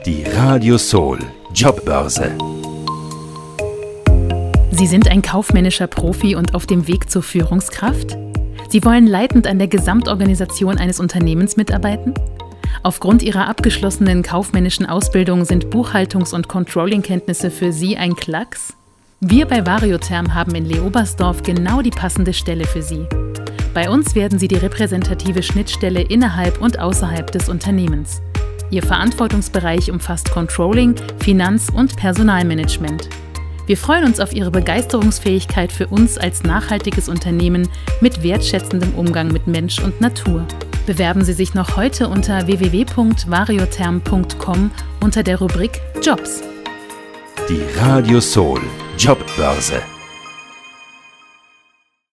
Die Radio Soul Jobbörse. Sie sind ein kaufmännischer Profi und auf dem Weg zur Führungskraft? Sie wollen leitend an der Gesamtorganisation eines Unternehmens mitarbeiten? Aufgrund Ihrer abgeschlossenen kaufmännischen Ausbildung sind Buchhaltungs- und Controlling-Kenntnisse für Sie ein Klacks? Wir bei Variotherm haben in Leobersdorf genau die passende Stelle für Sie. Bei uns werden Sie die repräsentative Schnittstelle innerhalb und außerhalb des Unternehmens. Ihr Verantwortungsbereich umfasst Controlling, Finanz- und Personalmanagement. Wir freuen uns auf Ihre Begeisterungsfähigkeit für uns als nachhaltiges Unternehmen mit wertschätzendem Umgang mit Mensch und Natur. Bewerben Sie sich noch heute unter www.variotherm.com unter der Rubrik Jobs. Die Radio Soul Jobbörse.